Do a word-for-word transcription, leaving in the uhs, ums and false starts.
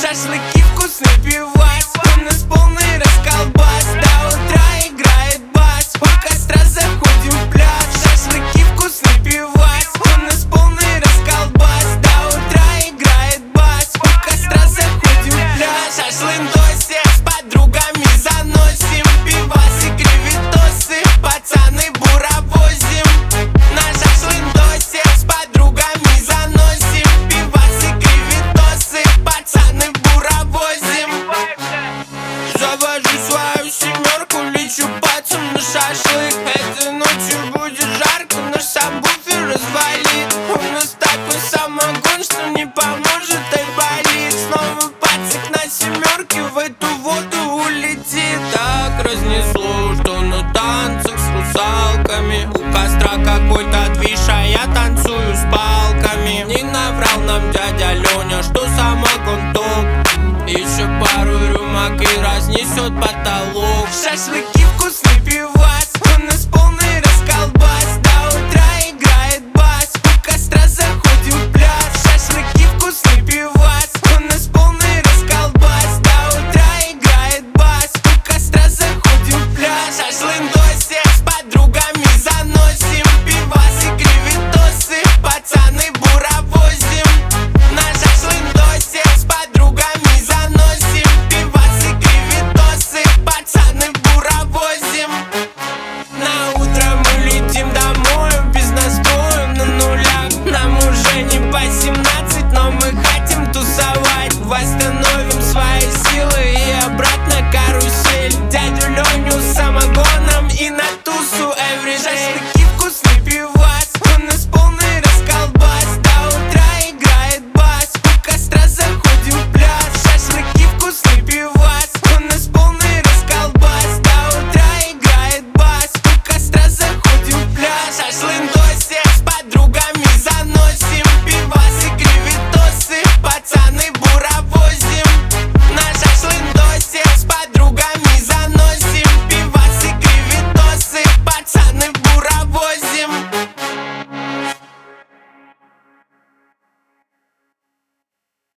Шашлыки, вкусный пивас, у нас полный расколбас. До утра играет бас, у костра заходим в пляж. Шашлыки, вкусный пивас, у нас полный расколбас. До утра играет бас, у костра заходим в пляж. Шашлындосе с подругами заносим пивасы, креветосы, пацаны буровозим. На шашлындосе с подругами заносим пивасы, креветосы, пацаны буровозим. Завожу свою семерку, лечу пацан на шашлык. Этой ночью будет жарко, наш сабвуфер развалит. У нас такой самогон, что не поможет айболит. Снова пацик на семерке в эту воду улетит. Так разнесло, что на танцах с русалками. У костра какой-то движ, а я танцую с палками. Не наврал нам дядя Леня, что самогон топ. Еще пару рюмок и разнесет потолок. Шашлыки, вкусный пивас, у нас полный расколбас. До утра играет бас, у костра заходим в пляж. Шашлыки, вкусный пивас, у нас полный расколбас. До утра играет бас, у костра заходим в пляж. Шашлындосе с подругами заносим пивасы, креветосы, пацаны буровозим. На шашлындосе с подругами заносим пивасы, креветосы, пацаны буровозим. На утро мы летим домой без настроя на нулях. Нам уже не по семнадцать, но мы хотим тусовать. Восстановим свои силы